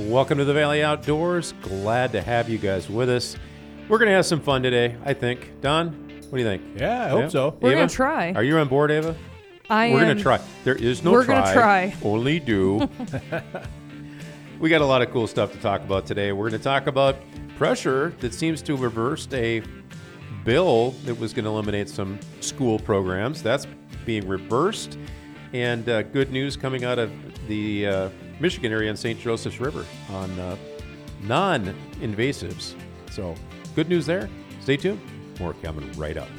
Welcome to the Valley Outdoors. Glad to have you guys with us. We're going to have some fun today, I think. Don, what do you think? Yeah, I hope so. We're Ava, going to try. Are you on board, Ava? We're going to try. There is no We're try. We're going to try. Only do. We got a lot of cool stuff to talk about today. We're going to talk about pressure that seems to have reversed a bill that was going to eliminate some school programs. That's being reversed. And good news coming out of the Michigan area and St. Joseph's River on non-invasives. So good news there. Stay tuned. More coming right up.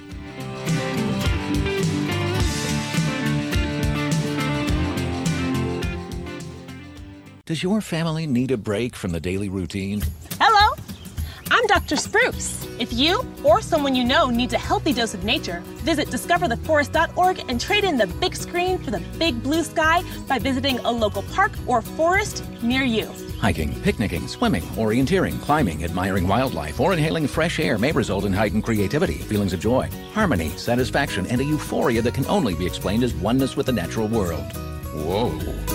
Does your family need a break from the daily routine? Hello, I'm Dr. Spruce. If you or someone you know needs a healthy dose of nature, visit discovertheforest.org and trade in the big screen for the big blue sky by visiting a local park or forest near you. Hiking, picnicking, swimming, orienteering, climbing, admiring wildlife, or inhaling fresh air may result in heightened creativity, feelings of joy, harmony, satisfaction, and a euphoria that can only be explained as oneness with the natural world. Whoa.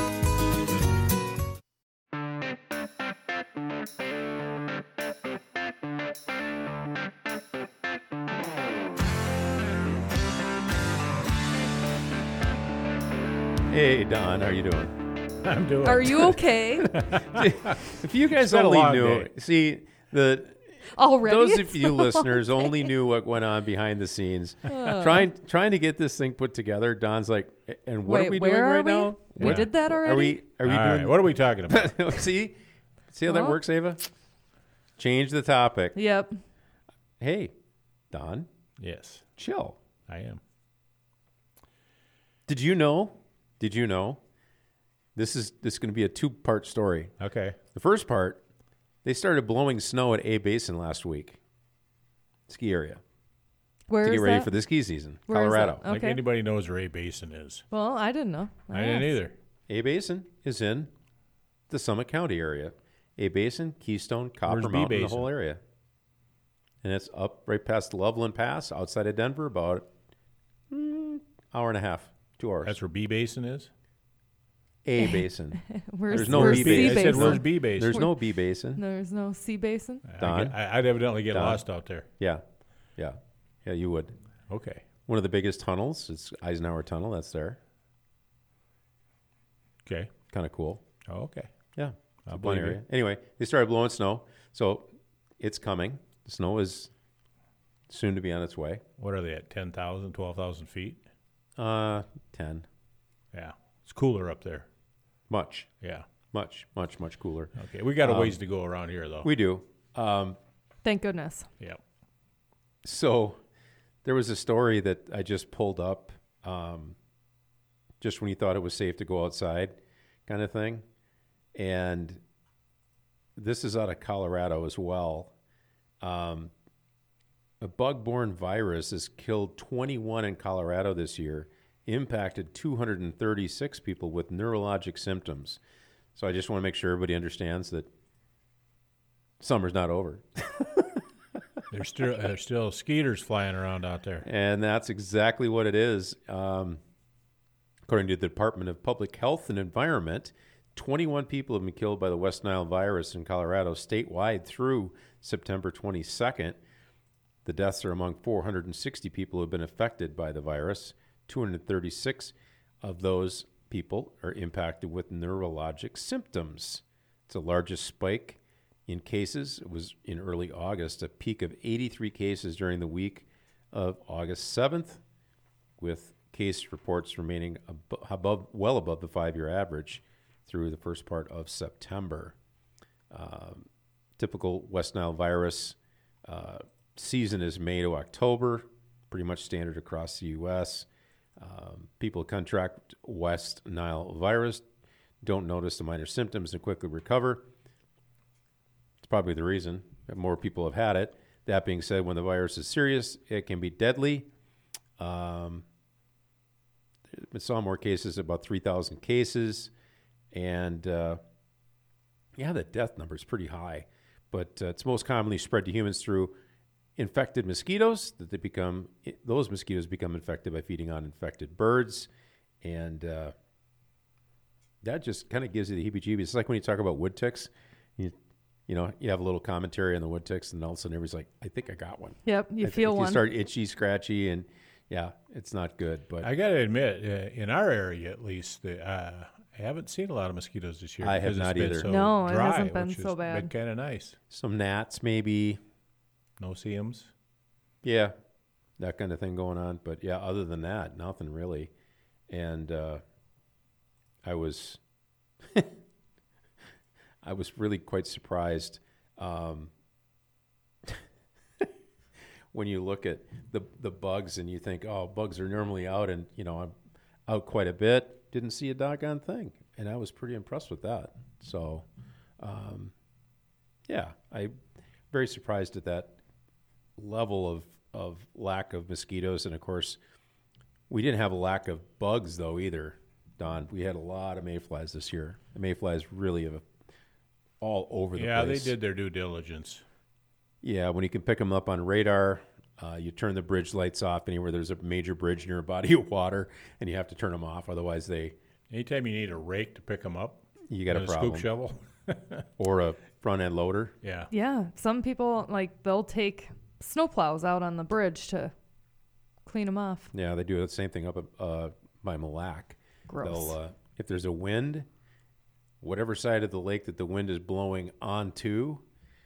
Hey, Don, how are you doing? I'm doing. Are you okay? If you guys been a only long knew, day. see, Already? those It's of you been a long listeners day. only knew what went on behind the scenes. Trying to get this thing put together. Don's like, and what Wait, are we doing where are right we? now? We What- did that already? Are we All right, doing? what are we talking about? see how that Well. works, Ava? Change the topic. Yep. Hey, Don, Yes, chill. I am. Did you know? This is going to be a two-part story. Okay. The first part, they started blowing snow at A Basin last week. Ski area. Where To is get ready that? for the ski season. Where is Colorado. that? Like Okay. anybody knows where A Basin is. Well, I didn't know. I didn't either. A Basin is in the Summit County area. A Basin, Keystone, Copper Where's B Mountain, the Basin? whole area. And it's up right past Loveland Pass outside of Denver, about hour and a half, 2 hours. That's where B Basin is. A Basin. Where's, There's no where's B C basin. I basin? said, where's B Basin? There's no B Basin. There's no C basin? Don? I'd evidently get Don? lost out there. Yeah, you would. Okay. One of the biggest tunnels is Eisenhower Tunnel. That's there. Okay. Kind of cool. Oh, okay. Yeah. I'll It's a fun believe you. area. Anyway, they started blowing snow. So it's coming. The snow is soon to be on its way. What are they at? 10,000, 12,000 feet? 10. Yeah. It's cooler up there. Much cooler. Okay. We got a ways to go around here, though. We do. Thank goodness. Yeah. So there was a story that I just pulled up just when you thought it was safe to go outside kind of thing. And this is out of Colorado as well. A bug-borne virus has killed 21 in Colorado this year, impacted 236 people with neurologic symptoms. So I just want to make sure everybody understands that summer's not over. There's still skeeters flying around out there. And that's exactly what it is. According to the Department of Public Health and Environment, 21 people have been killed by the West Nile virus in Colorado statewide through September 22nd. The deaths are among 460 people who have been affected by the virus. 236 of those people are impacted with neurologic symptoms. It's the largest spike in cases. It was in early August, a peak of 83 cases during the week of August 7th, with case reports remaining well above the 5-year average through the first part of September. Typical West Nile virus season is May to October, pretty much standard across the U.S. People who contract West Nile virus don't notice the minor symptoms and quickly recover. It's probably the reason that more people have had it. That being said, when the virus is serious, it can be deadly. We saw more cases, about 3,000 cases. And, the death number is pretty high. But it's most commonly spread to humans through infected mosquitoes. Those mosquitoes become infected by feeding on infected birds. And that just kind of gives you the heebie-jeebies. It's like when you talk about wood ticks. You know, you have a little commentary on the wood ticks, and all of a sudden everybody's like, I think I got one. Yep, you feel You one. start itchy, scratchy, and yeah, it's not good. But I got to admit, in our area at least, I haven't seen a lot of mosquitoes this year. I have because not it's been either. So No, it dry, hasn't been which so has bad. Been kind of nice. some gnats maybe. No seams. Yeah, that kind of thing going on. But yeah, other than that, nothing really. And I was I was really quite surprised when you look at the bugs and you think, oh, bugs are normally out, and you know, I'm out quite a bit. Didn't see a doggone thing, and I was pretty impressed with that. So, yeah, I very surprised at that level of lack of mosquitoes. And of course, we didn't have a lack of bugs though either, Don. We had a lot of mayflies this year. The mayflies really have all over the Yeah, place. they did their due diligence. Yeah, when you can pick them up on radar, you turn the bridge lights off anywhere there's a major bridge near a body of water, and you have to turn them off. Otherwise, Anytime you need a rake to pick them up, you got and a problem. scoop shovel. Or a front end loader. Yeah. Yeah, some people, like, they'll take snowplows out on the bridge to clean them off. Yeah, they do the same thing up by Mille Lacs. Gross. They'll, if there's a wind, whatever side of the lake that the wind is blowing onto,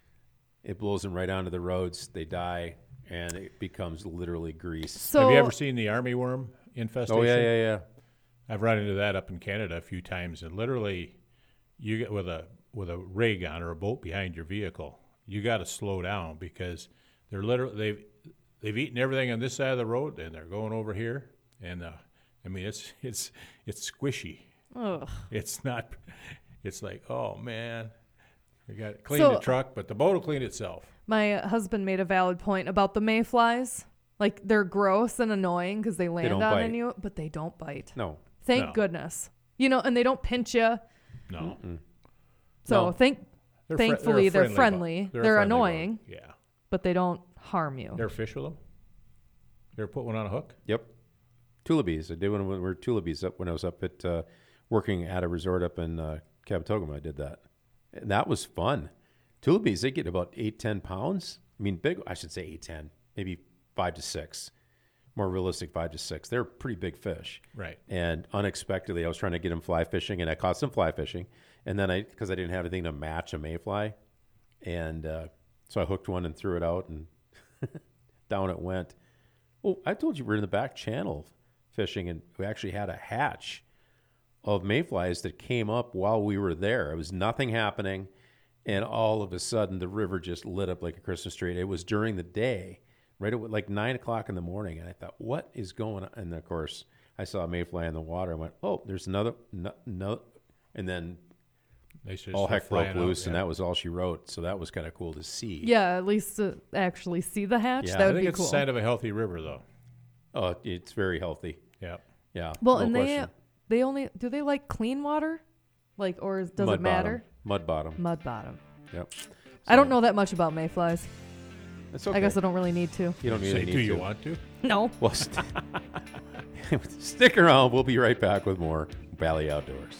it blows them right onto the roads. They die, and it becomes literally grease. So, Have you ever seen the armyworm infestation? Oh, yeah. I've run into that up in Canada a few times, and literally, you get with a rig on or a boat behind your vehicle, you got to slow down because they're literally they've eaten everything on this side of the road, and they're going over here, and I mean it's squishy. ugh. It's not. It's like, oh man, you got to clean So- the truck, but the boat will clean itself. My husband made a valid point about the mayflies. Like, they're gross and annoying because they land don't on bite. you, but they don't bite. No. Thank No. goodness. You know, and they don't pinch you. No, So No. thankfully they're friendly friendly. bug. They're a friendly annoying, bug. Yeah. but they don't harm you. You ever fish with them? You ever put one on a hook? Yep. Tulibies. I did when we were Tulibies up when I was up at working at a resort up in Cabotogama. I did that, and that was fun. Tulibies, they get about 8-10 pounds. I mean, big. I should say 8-10, maybe 5 to 6. More realistic, 5 to 6. They're pretty big fish. Right. And unexpectedly, I was trying to get them fly fishing, and I caught some fly fishing. And then because I didn't have anything to match a mayfly, and so I hooked one and threw it out, and down it went. Oh, I told you we're in the back channel fishing, and we actually had a hatch of mayflies that came up while we were there. It was nothing happening, and all of a sudden the river just lit up like a Christmas tree. It was during the day, right at like 9 o'clock in the morning, and I thought, what is going on? And of course, I saw a mayfly in the water. I went, oh, there's another, no, and then They should all start heck broke flying out, loose, and yeah. that was all she wrote. So that was kind of cool to see. Yeah, at least to actually see the hatch. Yeah, that I would think be it's cool. a sign of a healthy river, though. Oh, it's very healthy. Yeah. Yeah. Well, no and question. they only do they like clean water, like, or does Mud it matter? Mud bottom. Mud bottom. Yep. I don't know that much about mayflies. It's okay. I guess I don't really need to. You don't Say, really need do you to. want to? No. Well, stick around. We'll be right back with more Valley Outdoors.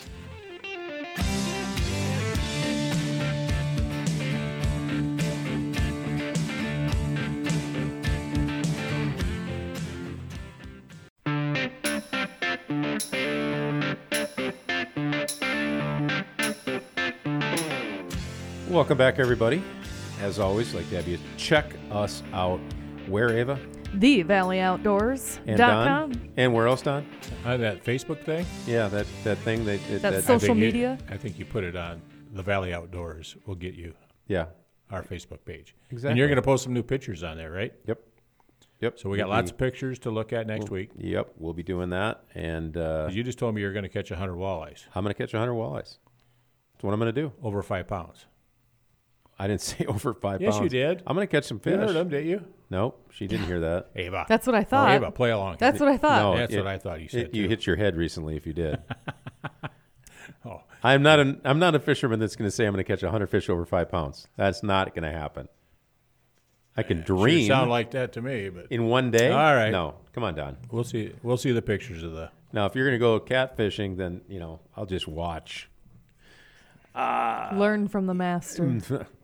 Welcome back, everybody. As always, I'd like to have you check us out. Where, Ava? TheValleyOutdoors.com. And Don? And where else, Don? That Facebook thing? Yeah, that thing. That's so- Social media? I think you put it on the Valley Outdoors. Will get you Yeah. our Facebook page. Exactly. And you're going to post some new pictures on there, right? Yep. Yep. So we got lots of pictures to look at next week. Yep. We'll be doing that. And 'Cause you just told me you're going to catch 100 walleyes I'm going to catch 100 walleyes. That's what I'm going to do. over 5 pounds. I didn't say over 5 Yes, pounds. you did. I'm going to catch some fish. You heard them, didn't you? Nope. She didn't hear that. Ava. That's what I thought. Oh, Ava, play along. That's what I thought. No, That's what I thought you said, You too. hit your head recently if you did. Oh, I'm not a fisherman that's going to say I'm going to catch 100 fish over 5 pounds. That's not going to happen. I can sure dream sound like that to me, but in one day. All right. No. Come on, Don. we'll see. We'll see the pictures of the. Now, if you're going to go catfishing, then, I'll just watch. Learn from the master.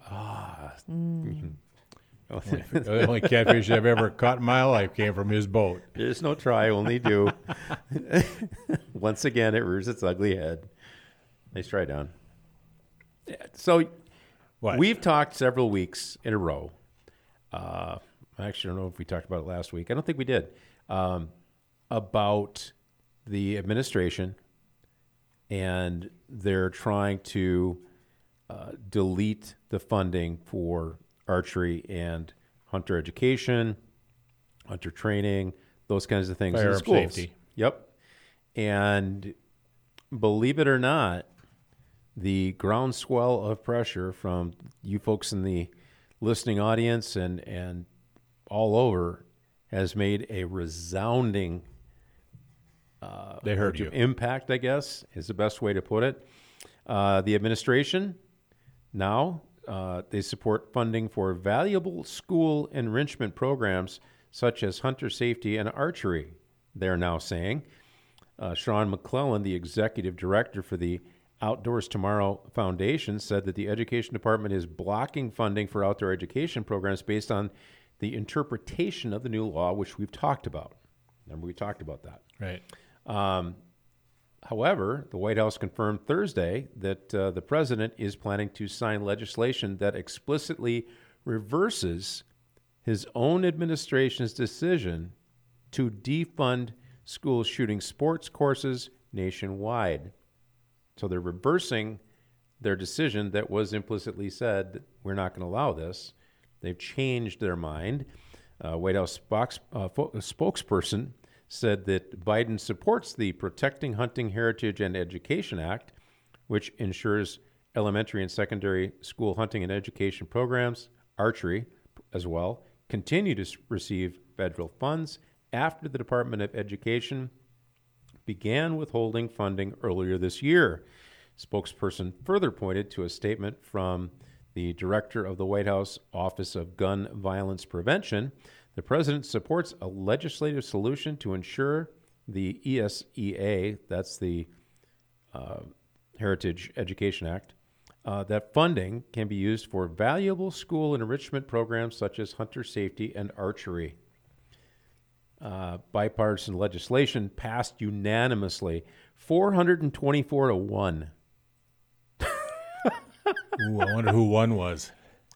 The only catfish I've ever caught in my life came from his boat. There's no try, only do. Once again, it rears its ugly head. Nice try, Don. Yeah, so What? we've talked several weeks in a row. I actually don't know if we talked about it last week. I don't think we did. About the administration, and they're trying to delete the funding for archery and hunter education, hunter training, those kinds of things in Firearm schools. safety. Yep. And believe it or not, the groundswell of pressure from you folks in the listening audience and all over has made a resounding They heard you. impact, I guess, is the best way to put it. The administration now, they support funding for valuable school enrichment programs such as hunter safety and archery, they're now saying. Sean McClellan, the executive director for the Outdoors Tomorrow Foundation, said that the education department is blocking funding for outdoor education programs based on the interpretation of the new law, which we've talked about. Remember, we talked about that. Right. However, the White House confirmed Thursday that the president is planning to sign legislation that explicitly reverses his own administration's decision to defund schools shooting sports courses nationwide. So they're reversing their decision that was implicitly said that we're not going to allow this. They've changed their mind. White House spokesperson said that Biden supports the Protecting Hunting Heritage and Education Act, which ensures elementary and secondary school hunting and education programs, archery as well, continue to receive federal funds after the Department of Education began withholding funding earlier this year. Spokesperson further pointed to a statement from the director of the White House Office of Gun Violence Prevention. The president supports a legislative solution to ensure the ESEA, that's the Heritage Education Act, that funding can be used for valuable school enrichment programs such as hunter safety and archery. Bipartisan legislation passed unanimously, 424 to 1. Ooh, I wonder who one was.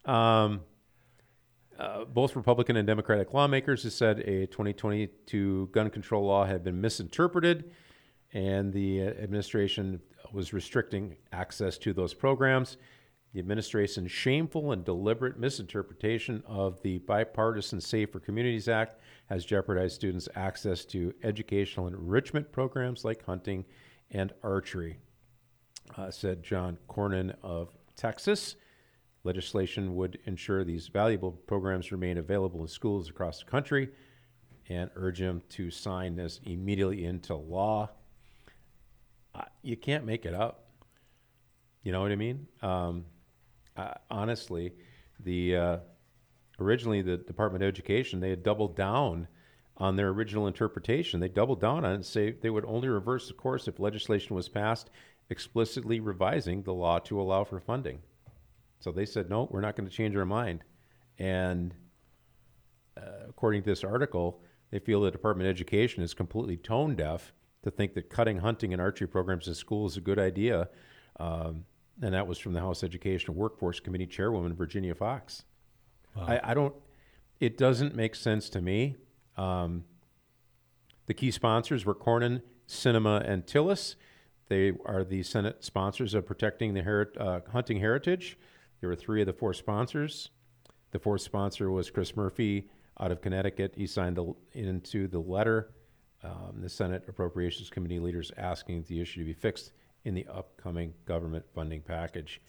Both Republican and Democratic lawmakers have said a 2022 gun control law had been misinterpreted, and the administration was restricting access to those programs. The administration's shameful and deliberate misinterpretation of the Bipartisan Safer Communities Act has jeopardized students' access to educational enrichment programs like hunting and archery, said John Cornyn of Texas. Legislation would ensure these valuable programs remain available in schools across the country and urge him to sign this immediately into law. You can't make it up. You know what I mean? Honestly, originally the Department of Education, they had doubled down on their original interpretation. They doubled down on it and say they would only reverse the course if legislation was passed explicitly revising the law to allow for funding. So they said, no, we're not going to change our mind. And according to this article, they feel the Department of Education is completely tone deaf to think that cutting hunting and archery programs in school is a good idea. And that was from the House Education and Workforce Committee Chairwoman, Virginia Fox. Wow. It doesn't make sense to me. The key sponsors were Cornyn, Sinema, and Tillis. They are the Senate sponsors of protecting the hunting heritage. There were 3 of the 4 sponsors. The 4th sponsor was Chris Murphy out of Connecticut. He signed into the letter. The Senate Appropriations Committee leaders asking the issue to be fixed in the upcoming government funding package.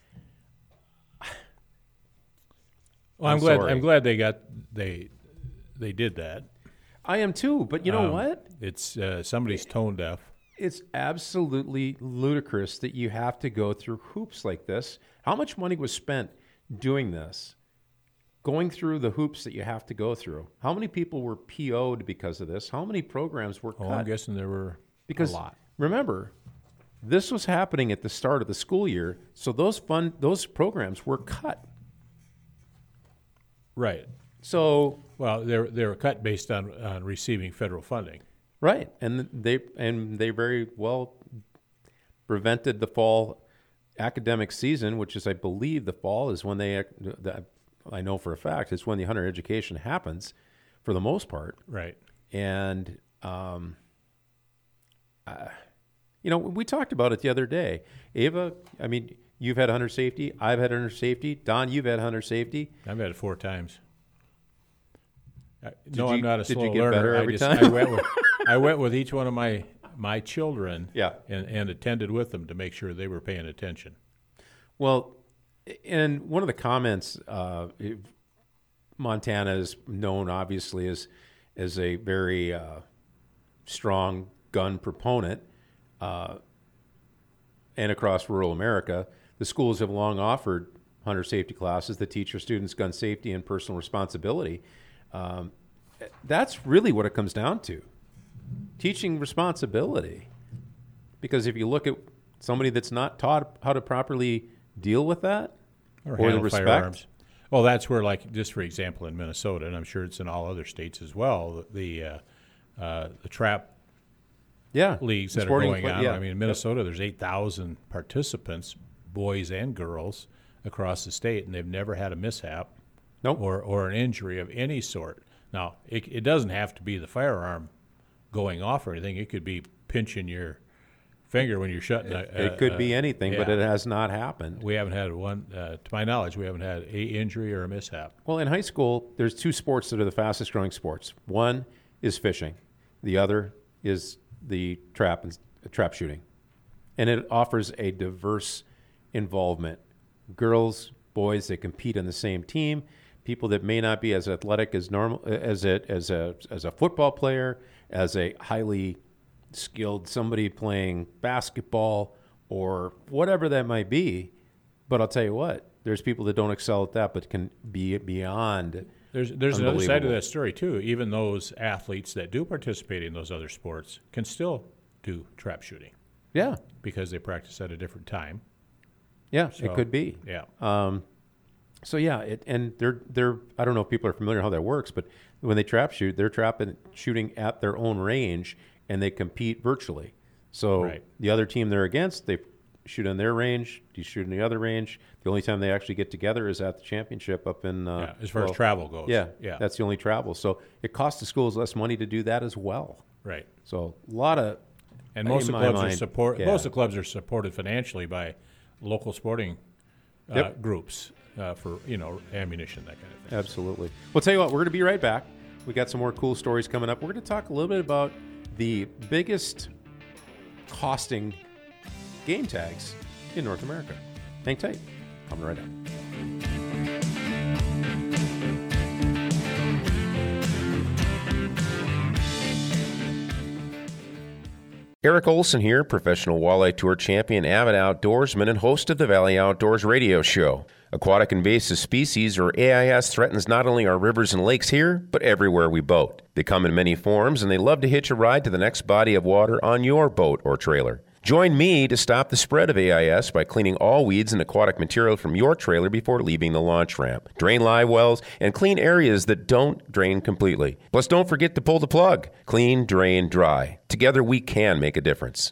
Well, I'm glad they did that. I am too, but you know what? It's somebody's tone deaf. It's absolutely ludicrous that you have to go through hoops like this. How much money was spent doing this? Going through the hoops that you have to go through. How many people were PO'd because of this? How many programs were cut? I'm guessing there were because, a lot. Remember, This was happening at the start of the school year, so those programs were cut. Right. So Well, they were cut based on receiving federal funding. right, and they very well prevented the fall academic season, which is, I believe, the fall is when I know for a fact, it's when the Hunter education happens, for the most part. Right. And we talked about it the other day. Ava, I mean, you've had hunter safety. I've had hunter safety. Don, you've had hunter safety. I've had it 4 times. you I'm not a get slow learner. better every time? I went with each one of my children Yeah. and attended with them to make sure they were paying attention. Well, and one of the comments, Montana is known, obviously, as a very strong gun proponent, and across rural America, the schools have long offered hunter safety classes that teach your students gun safety and personal responsibility. That's really what it comes down to, teaching responsibility. Because if you look at somebody that's not taught how to properly deal with that or the handle respect. firearms. Well, that's where, like, just for example, in Minnesota, and I'm sure it's in all other states as well, the trap leagues that are going on. Yeah. I mean, in Minnesota, there's 8,000 participants, boys and girls, across the state, and they've never had a mishap Nope. or an injury of any sort. Now, it doesn't have to be the firearm going off or anything. It could be pinching your finger when you're shutting. It could be anything, but yeah. it has not happened. We haven't had one, to my knowledge, we haven't had a injury or a mishap. Well, in high school, there's 2 sports that are the fastest growing sports. One is fishing. The other is the trap shooting. And it offers a diverse involvement. Girls, boys, they compete on the same team. People that may not be as athletic as normal as a football player, as a highly skilled somebody playing basketball or whatever that might be. But I'll tell you what, there's people that don't excel at that but can be beyond. There's another side of Unbelievable. that story, too. Even those athletes that do participate in those other sports can still do trap shooting Yeah, because they practice at a different time. yeah, So, it could be. Yeah. So yeah, and they're I don't know if people are familiar how that works, but when they trap shoot, they're shooting at their own range, and they compete virtually. So Right. the other team they're against, they shoot on their range, you shoot in the other range. The only time they actually get together is at the championship up in. Yeah, as far as travel goes. Yeah, Yeah. that's the only travel. So it costs the schools less money to do that as well. Right. So a lot of. And most in of my the clubs mind, are yeah. most of the clubs are supported financially by local sporting Yep. groups for ammunition, that kind of thing. Absolutely. Well, tell you what, we're going to be right back. We got some more cool stories coming up. We're going to talk a little bit about the biggest costing game tags in North America. Hang tight. Coming right up. Eric Olson here, professional walleye tour champion, avid outdoorsman, and host of the Valley Outdoors radio show. Aquatic invasive species, or AIS, threatens not only our rivers and lakes here, but everywhere we boat. They come in many forms, and they love to hitch a ride to the next body of water on your boat or trailer. Join me to stop the spread of AIS by cleaning all weeds and aquatic material from your trailer before leaving the launch ramp. Drain live wells and clean areas that don't drain completely. Plus, don't forget to pull the plug. Clean, drain, dry. Together, we can make a difference.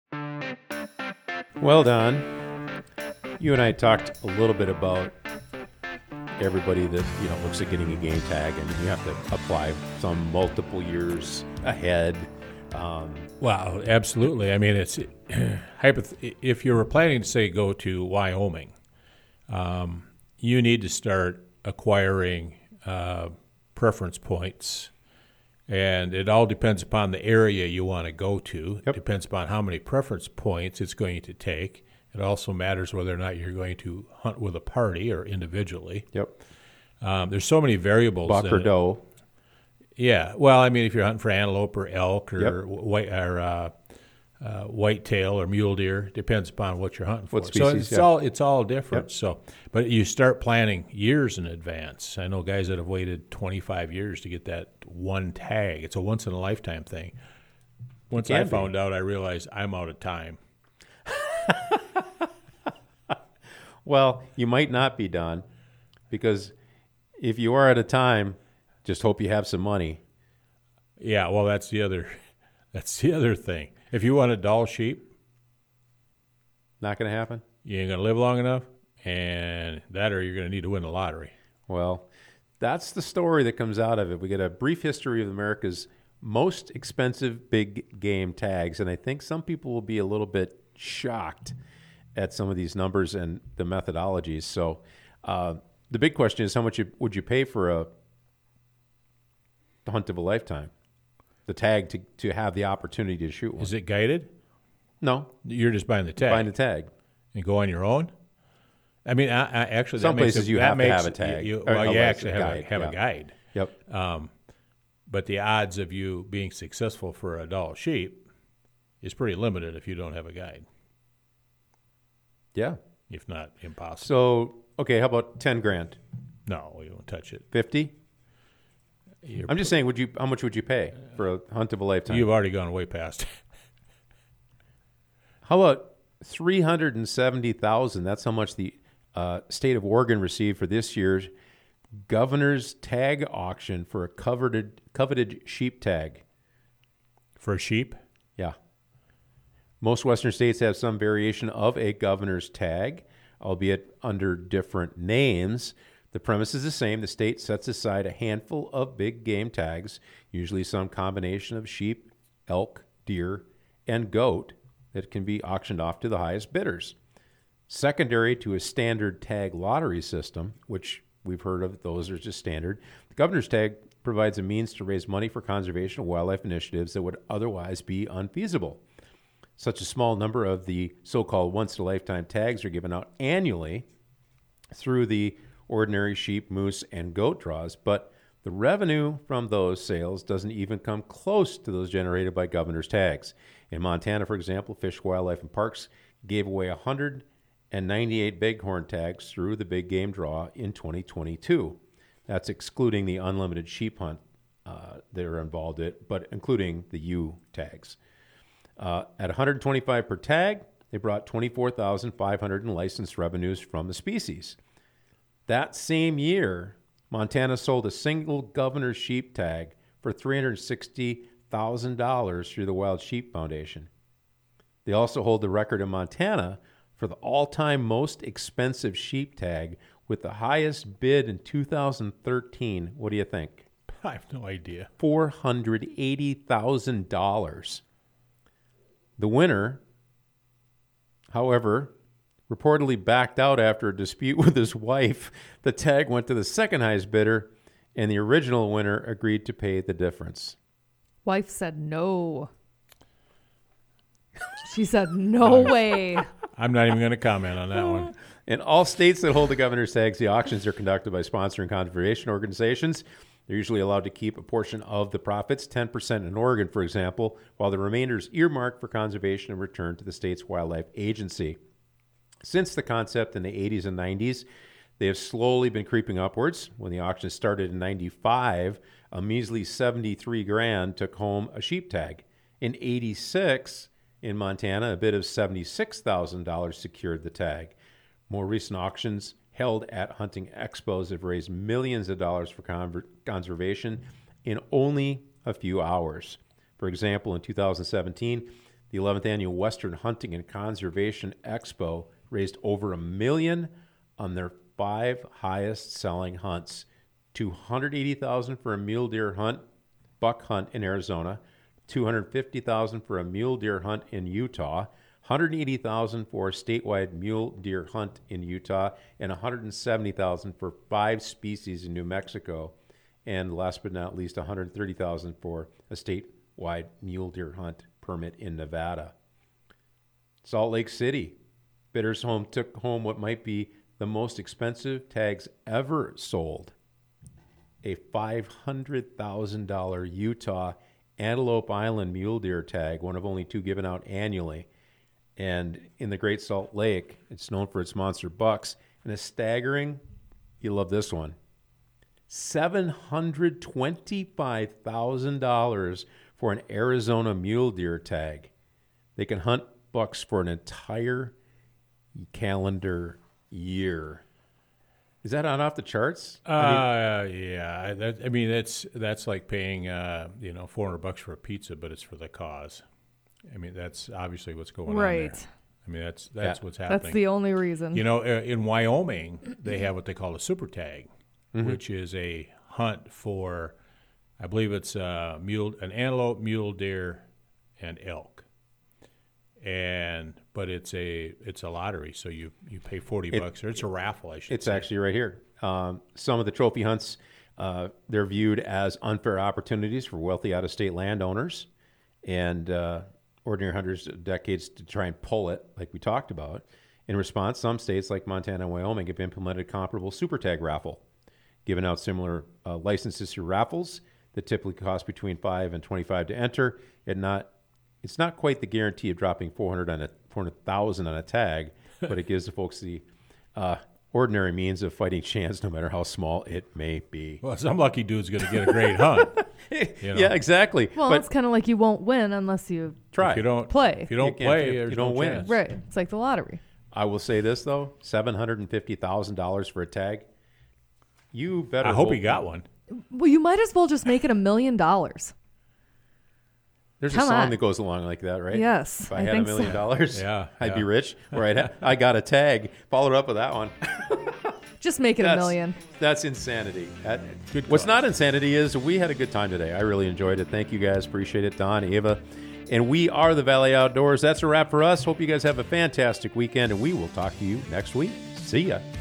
Well, Don, you and I talked a little bit about everybody that looks at getting a game tag, and you have to apply some multiple years ahead. Wow, absolutely. I mean, it's if you were planning to, say, go to Wyoming, you need to start acquiring preference points, and it all depends upon the area you want to go to. Yep. It depends upon how many preference points it's going to take. It also matters whether or not you're going to hunt with a party or individually. Yep. There's so many variables. Buck or doe. Yeah, well, I mean, if you're hunting for antelope or elk or Yep. whitetail or mule deer, depends upon what you're hunting for. What species, So it's all different. Yep. So, but you start planning years in advance. I know guys that have waited 25 years to get that one tag. It's a once in a lifetime thing. Once I found out, I realized I'm out of time. Well, you might not be, Don, because if you are at a time, just hope you have some money. Yeah, well, that's the other thing. If you want a Dall sheep, Not going to happen? you ain't gonna live long enough, and that or you're gonna need to win the lottery. Well, that's the story that comes out of it. We get a brief history of America's most expensive big game tags, and I think some people will be a little bit shocked at some of these numbers and the methodologies. So the big question is, how much would you pay for the hunt of a lifetime? The tag to have the opportunity to shoot one. Is it guided? No, You're just buying the tag buying the tag. and go on your own. I mean, I actually, Some that makes places it, you that have to makes have a it- tag. You, Or well, a you actually guide, have yeah. a guide. Yep. But the odds of you being successful for a Dall sheep is pretty limited if you don't have a guide, Yeah. if not impossible. So, okay, how about 10 grand? No, we won't touch it. 50? You're- I'm just saying, how much would you pay for a hunt of a lifetime? You've already gone way past. How about 370,000? That's how much the state of Oregon received for this year's governor's tag auction for a coveted sheep tag. For a sheep? Yeah. Most Western states have some variation of a governor's tag, albeit under different names. The premise is the same. The state sets aside a handful of big game tags, usually some combination of sheep, elk, deer, and goat, that can be auctioned off to the highest bidders. Secondary to a standard tag lottery system, which we've heard of, those are just standard, the governor's tag provides a means to raise money for conservation and wildlife initiatives that would otherwise be unfeasible. Such a small number of the so-called once-in-a-lifetime tags are given out annually through the ordinary sheep, moose, and goat draws, but the revenue from those sales doesn't even come close to those generated by governor's tags. In Montana, for example, Fish, Wildlife, and Parks gave away 198 bighorn tags through the big game draw in 2022. That's excluding the unlimited sheep hunt that are involved in it, but including the U tags. At $125 per tag, they brought $24,500 in licensed revenues from the species. That same year, Montana sold a single governor's sheep tag for $360,000 through the Wild Sheep Foundation. They also hold the record in Montana for the all-time most expensive sheep tag, with the highest bid in 2013. What do you think? I have no idea. $480,000. The winner, however, reportedly backed out after a dispute with his wife. The tag went to the second highest bidder, and the original winner agreed to pay the difference. Wife said no. She said, no way. I'm not even going to comment on that one. In all states that hold the governor's tags, the auctions are conducted by sponsoring conservation organizations. They're usually allowed to keep a portion of the profits, 10% in Oregon, for example, while the remainder is earmarked for conservation and returned to the state's wildlife agency. Since the concept in the 80s and 90s, they have slowly been creeping upwards. When the auction started in 95, a measly 73 grand took home a sheep tag. In 86, in Montana, a bid of $76,000 secured the tag. More recent auctions held at hunting expos have raised millions of dollars for conservation in only a few hours. For example, in 2017, the 11th Annual Western Hunting and Conservation Expo raised over $1 million on their 5 highest-selling hunts: $280,000 for a mule deer buck hunt in Arizona, $250,000 for a mule deer hunt in Utah, $180,000 for a statewide mule deer hunt in Utah, and $170,000 for 5 species in New Mexico, and last but not least, $130,000 for a statewide mule deer hunt permit in Nevada. Salt Lake City, bidders took home what might be the most expensive tags ever sold: a $500,000 Utah Antelope Island mule deer tag, one of only 2 given out annually. And in the Great Salt Lake, it's known for its monster bucks, and a staggering, you love this one, $725,000 for an Arizona mule deer tag. They can hunt for an entire calendar year. Is that on off the charts? Yeah. That's like paying $400 for a pizza, but it's for the cause. I mean, that's obviously what's going on there. Right. I mean, that's what's happening. That's the only reason. In Wyoming, they have what they call a super tag, which is a hunt for, I believe it's an antelope, mule deer, and elk. But it's a lottery, so you pay $40, or it's a raffle, I should say. It's actually right here. Some of the trophy hunts, they're viewed as unfair opportunities for wealthy out-of-state landowners and ordinary hunters decades to try and pull it, like we talked about. In response, some states like Montana and Wyoming have implemented a comparable super tag raffle, giving out similar licenses through raffles that typically cost between $5 and $25 to enter. It's not quite the guarantee of dropping $400,000 on a tag, but it gives the folks the ordinary means of fighting chance, no matter how small it may be. Well, some lucky dude's going to get a great hunt. Yeah, exactly. Well, but it's kind of like you won't win unless you try. If you don't play. If you don't You can't- play, you there's don't no win. chance. Right. It's like the lottery. I will say this, though, $750,000 for a tag. You better I hope he got one. Well, you might as well just make it $1 million. There's a Come song on. that goes along like that, right? Yes, If I I had think $1 million, Yeah, I'd be yeah. rich. Or I got a tag. Followed up with that one. Just make it $1 million. That's insanity. Good What's cause. not insanity is we had a good time today. I really enjoyed it. Thank you guys. Appreciate it. Don, Ava. And we are the Valley Outdoors. That's a wrap for us. Hope you guys have a fantastic weekend, and we will talk to you next week. See ya.